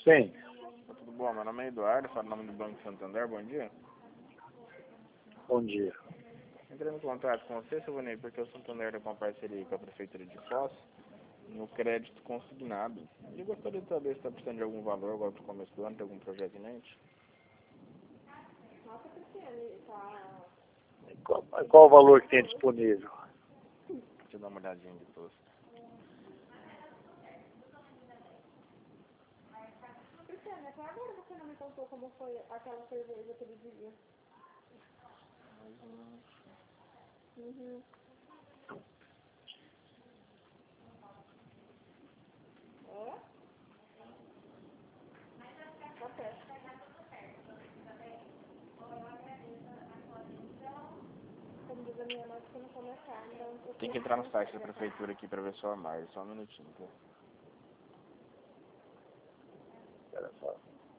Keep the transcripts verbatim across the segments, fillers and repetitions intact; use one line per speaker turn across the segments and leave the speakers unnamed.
Sim.
Tá tudo bom? Meu nome é Eduardo, falo em nome do Banco Santander, bom dia.
Bom dia.
Entrei em contato com você, seu Vanei, porque o Santander tem uma parceria com a Prefeitura de Foz no crédito consignado. E gostaria de saber se está precisando de algum valor agora para o começo do ano, tem algum projeto em mente?
Qual, qual o valor que tem disponível?
Deixa eu dar uma olhadinha de todos.
Cristiane, até agora você não me contou como foi aquela cerveja aquele dia. Uhum. É? Tá certo. Como diz a minha mãe, você não come carne, então eu
Tem que entrar no site da Prefeitura aqui para ver só a mais, só um minutinho, tá?
Espera só.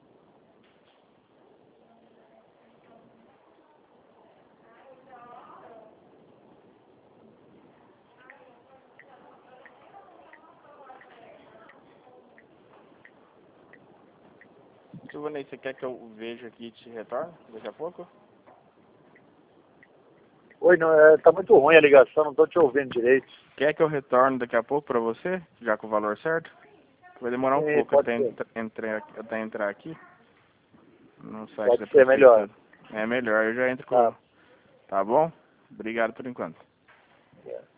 Seu Vanei, você quer que eu veja aqui e te retorne daqui a pouco?
Oi, não, é, tá muito ruim a ligação, não tô te ouvindo direito.
Quer que eu retorne daqui a pouco para você, já com o valor certo? Vai demorar um
Sim,
pouco
pode
até,
ser.
entra- entrar, até entrar aqui no site
Pode
da
ser melhor.
Prefeitura. É melhor, eu já entro com...
Tá.
Tá bom? Obrigado por enquanto.
É.